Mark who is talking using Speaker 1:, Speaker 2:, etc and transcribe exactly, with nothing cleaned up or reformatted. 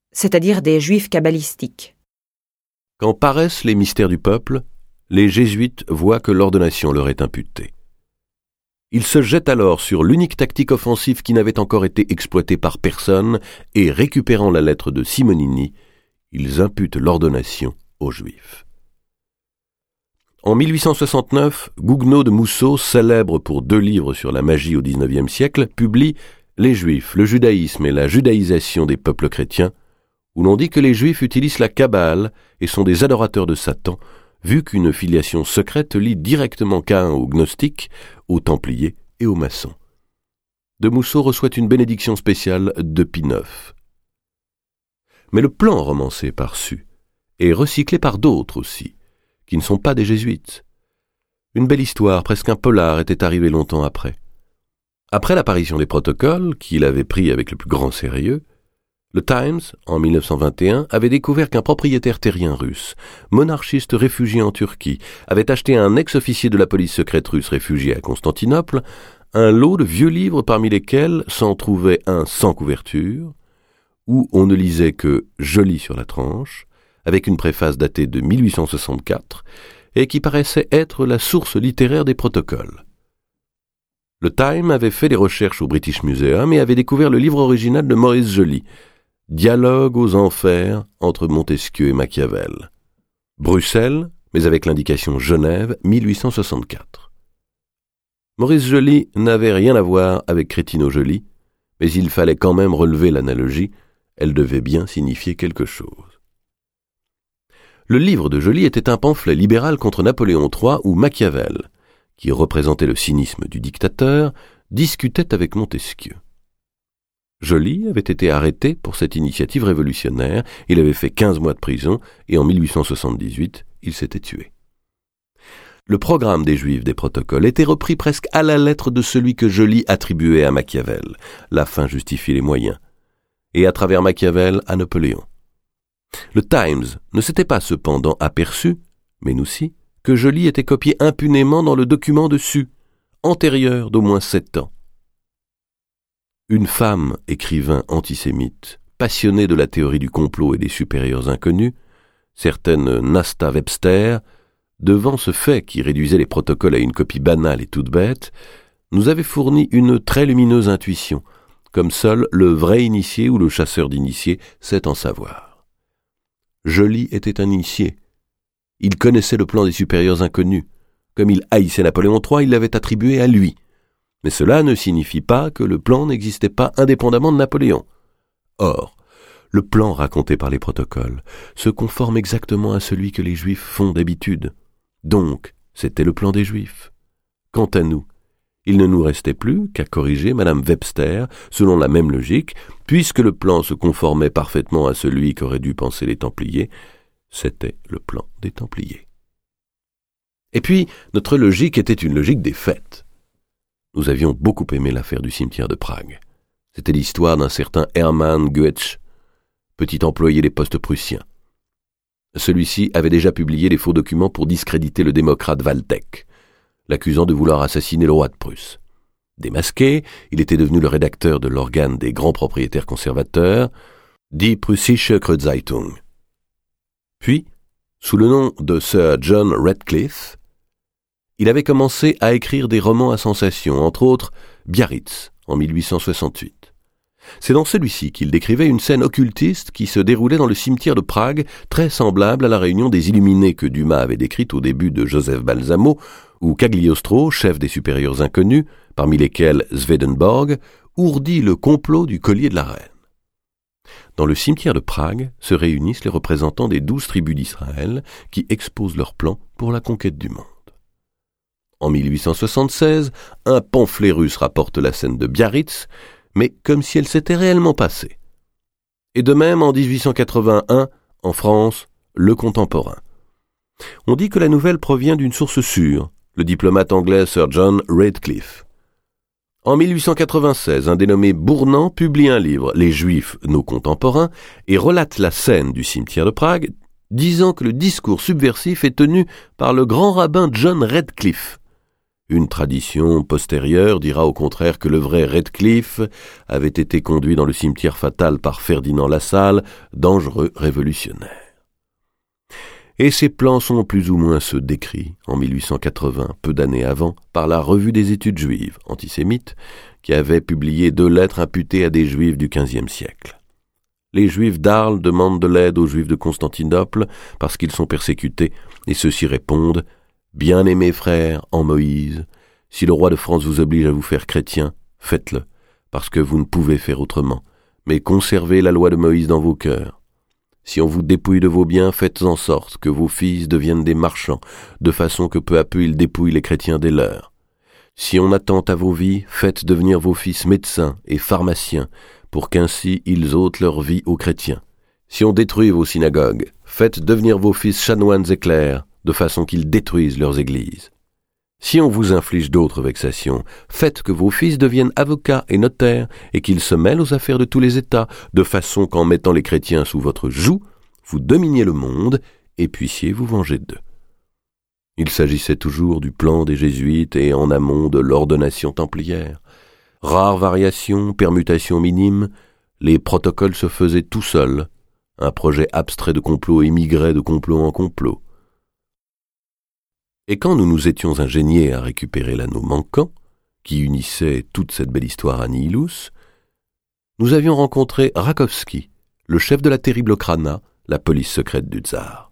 Speaker 1: c'est-à-dire des juifs kabbalistiques.
Speaker 2: Quand paraissent les mystères du peuple, les jésuites voient que l'ordonnation leur est imputée. Ils se jettent alors sur l'unique tactique offensive qui n'avait encore été exploitée par personne et, récupérant la lettre de Simonini, ils imputent l'ordonnation aux Juifs. En mille huit cent soixante-neuf, Gougnaud de Mousseau, célèbre pour deux livres sur la magie au dix-neuvième siècle, publie « Les Juifs, le judaïsme et la judaïsation des peuples chrétiens », où l'on dit que les Juifs utilisent la Kabbale et sont des adorateurs de Satan, vu qu'une filiation secrète lie directement Caïn aux gnostiques, aux templiers et aux maçons. De Mousseau reçoit une bénédiction spéciale de Pie neuf. Mais le plan romancé par Sues est recyclé par d'autres aussi, qui ne sont pas des jésuites. Une belle histoire, presque un polar, était arrivée longtemps après. Après l'apparition des protocoles, qu'il avait pris avec le plus grand sérieux, le Times, en mille neuf cent vingt et un, avait découvert qu'un propriétaire terrien russe, monarchiste réfugié en Turquie, avait acheté à un ex-officier de la police secrète russe réfugié à Constantinople un lot de vieux livres parmi lesquels s'en trouvait un sans couverture, où on ne lisait que « Joli sur la tranche », avec une préface datée de mille huit cent soixante-quatre, et qui paraissait être la source littéraire des protocoles. Le Time avait fait des recherches au British Museum et avait découvert le livre original de Maurice Joly, Dialogue aux enfers entre Montesquieu et Machiavel. Bruxelles, mais avec l'indication Genève, mille huit cent soixante-quatre. Maurice Joly n'avait rien à voir avec Crétino Joly, mais il fallait quand même relever l'analogie, elle devait bien signifier quelque chose. Le livre de Joly était un pamphlet libéral contre Napoléon trois où Machiavel, qui représentait le cynisme du dictateur, discutait avec Montesquieu. Joly avait été arrêté pour cette initiative révolutionnaire, il avait fait quinze mois de prison et en mille huit cent soixante-dix-huit, il s'était tué. Le programme des Juifs des protocoles était repris presque à la lettre de celui que Joly attribuait à Machiavel, la fin justifie les moyens, et à travers Machiavel à Napoléon. Le Times ne s'était pas cependant aperçu, mais nous si, que Joly était copié impunément dans le document dessus, antérieur d'au moins sept ans. Une femme, écrivain antisémite, passionnée de la théorie du complot et des supérieurs inconnus, certaine Nasta Webster, devant ce fait qui réduisait les protocoles à une copie banale et toute bête, nous avait fourni une très lumineuse intuition, comme seul le vrai initié ou le chasseur d'initiés sait en savoir. Joly était un initié. Il connaissait le plan des supérieurs inconnus. Comme il haïssait Napoléon trois, il l'avait attribué à lui. Mais cela ne signifie pas que le plan n'existait pas indépendamment de Napoléon. Or, le plan raconté par les protocoles se conforme exactement à celui que les Juifs font d'habitude. Donc, c'était le plan des Juifs. Quant à nous, il ne nous restait plus qu'à corriger Madame Webster selon la même logique, puisque le plan se conformait parfaitement à celui qu'auraient dû penser les Templiers, c'était le plan des Templiers. Et puis, notre logique était une logique des faits. Nous avions beaucoup aimé l'affaire du cimetière de Prague. C'était l'histoire d'un certain Hermann Goetsch, petit employé des postes prussiens. Celui-ci avait déjà publié des faux documents pour discréditer le démocrate Waldeck, l'accusant de vouloir assassiner le roi de Prusse. Démasqué, il était devenu le rédacteur de l'organe des grands propriétaires conservateurs, Die Preußische Kreuzzeitung. Puis, sous le nom de Sir John Radcliffe, il avait commencé à écrire des romans à sensation, entre autres Biarritz, en mille huit cent soixante-huit. C'est dans celui-ci qu'il décrivait une scène occultiste qui se déroulait dans le cimetière de Prague, très semblable à la réunion des Illuminés que Dumas avait décrite au début de Joseph Balsamo, où Cagliostro, chef des supérieurs inconnus, parmi lesquels Swedenborg, ourdit le complot du collier de la reine. Dans le cimetière de Prague se réunissent les représentants des douze tribus d'Israël qui exposent leurs plans pour la conquête du monde. En mille huit cent soixante-seize, un pamphlet russe rapporte la scène de Biarritz, mais comme si elle s'était réellement passée. Et de même, en dix-huit cent quatre-vingt-un, en France, Le Contemporain. On dit que la nouvelle provient d'une source sûre, le diplomate anglais Sir John Radcliffe. En mille huit cent quatre-vingt-seize, un dénommé Bournan publie un livre, Les Juifs, nos contemporains, et relate la scène du cimetière de Prague, disant que le discours subversif est tenu par le grand rabbin John Radcliffe, Une tradition postérieure dira au contraire que le vrai Redcliffe avait été conduit dans le cimetière fatal par Ferdinand Lassalle, dangereux révolutionnaire. Et ces plans sont plus ou moins ceux décrits en mille huit cent quatre-vingts, peu d'années avant, par la Revue des études juives, antisémite, qui avait publié deux lettres imputées à des juifs du quinzième siècle. Les juifs d'Arles demandent de l'aide aux juifs de Constantinople parce qu'ils sont persécutés, et ceux-ci répondent « Bien-aimés frères, en Moïse, si le roi de France vous oblige à vous faire chrétien, faites-le, parce que vous ne pouvez faire autrement, mais conservez la loi de Moïse dans vos cœurs. Si on vous dépouille de vos biens, faites en sorte que vos fils deviennent des marchands, de façon que peu à peu ils dépouillent les chrétiens des leurs. Si on attente à vos vies, faites devenir vos fils médecins et pharmaciens, pour qu'ainsi ils ôtent leur vie aux chrétiens. Si on détruit vos synagogues, faites devenir vos fils chanoines et clercs, de façon qu'ils détruisent leurs églises. Si on vous inflige d'autres vexations, faites que vos fils deviennent avocats et notaires et qu'ils se mêlent aux affaires de tous les États, de façon qu'en mettant les chrétiens sous votre joug, vous dominiez le monde et puissiez vous venger d'eux. » Il s'agissait toujours du plan des jésuites et en amont de l'ordonnation templière. Rares variations, permutations minimes, les protocoles se faisaient tout seuls. Un projet abstrait de complot émigrait de complot en complot. Et quand nous nous étions ingéniés à récupérer l'anneau manquant, qui unissait toute cette belle histoire à Nihilus, nous avions rencontré Rakowski, le chef de la terrible Okhrana, la police secrète du tsar.